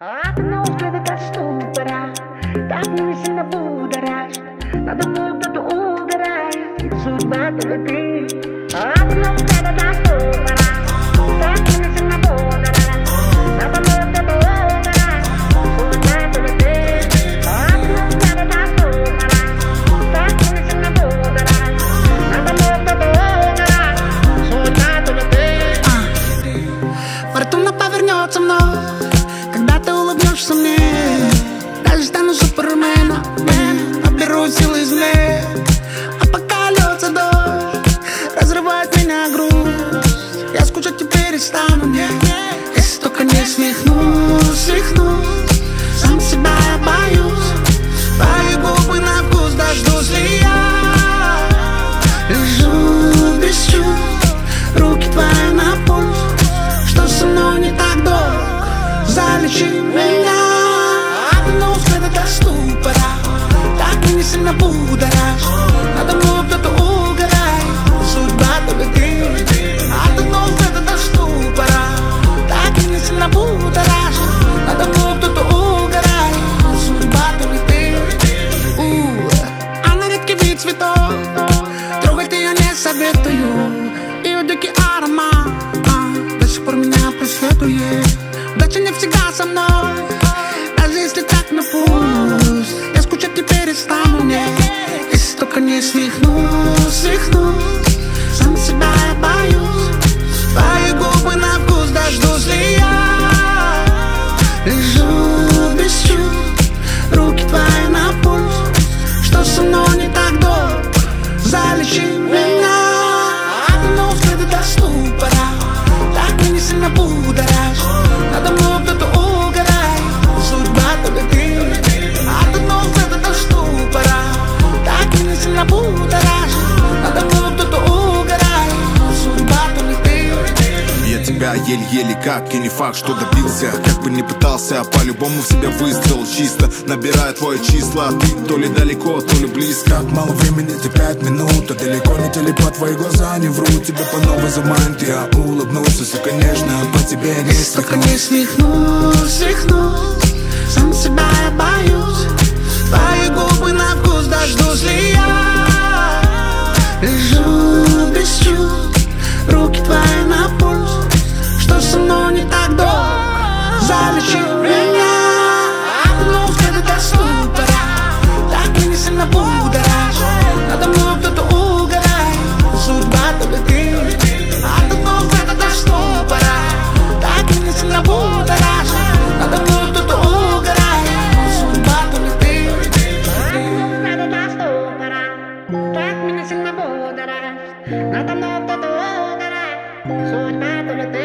Одно взгляда доступора, так меня сильно будоражит. Надо мной кто-то угорает, и судьба только ты. Одно взгляда доступора, так меня сильно будоражит. Надо мной кто-то угорает, судьба только ты. Одно взгляда доступора, так меня сильно будоражит. Надо мной кто-то угорает, судьба только ты. Фортуна повернется мной, когда ты улыбнешься мне. Даже стану суперменом, наберу силы извне. А пока льется дождь, разрывает меня грусть. Я скучать теперь перестану, если только не свихнусь. Сам себя я боюсь. Твои губы на вкус дождусь ли я. Лежу без чувств, руки твои на пульс. Что со мной не так, док? Залечи меня. Одно взгляда до ступора, так меня сильно будоражит. Надо мной кто-то угорает, судьба только ты. Одно взгляда до ступора, так меня сильно будоражит. Надо мной кто-то угорает, судьба только ты. Она редкий вид цветов, трогать ее не советую. Ее дикий аромат до сих пор меня преследует. Удача не всегда со мной, даже если так напусть. Я скучать теперь перестану, если только не свихнусь. Сам себя я боюсь. Твои губы на вкус дождусь ли я. Лежу без чувств, руки твои на пульс. Что со мной не так, док? Залечи меня. Одно взгляда до ступора, так меня сильно будоражит. Надо мной кто-то угорает, судьба только ты. Одно взгляда до ступора, так меня сильно будоражит. Надо мной кто-то угорает, судьба только ты. Я тебя еле-еле как, и не факт, что добился. Как бы ни пытался, по-любому в себя выстрел чисто. Набирая твои числа, ты то ли далеко, то ли близко. Как мало времени, ты 5 минут, а далеко не телепат, твои глаза не врут. Тебя по новой заманят, я улыбнулся, если, конечно, по тебе не если только не свихнусь. Сам себя я боюсь. Твои губы на вкус дождусь ли я. Лежу без чувств, руки твои на пульс. Что со мной не так, док? Залечи меня. Одно взгляда до ступора, так меня сильно будоражит. Надо мной кто-то угорает, судьба только ты. Одно взгляда до ступора, так меня сильно будоражит. Надо мной кто-то угорает, судьба только ты. Одно взгляда до ступора, так меня сильно будоражит. Надо мной кто-то угорает, судьба только ты.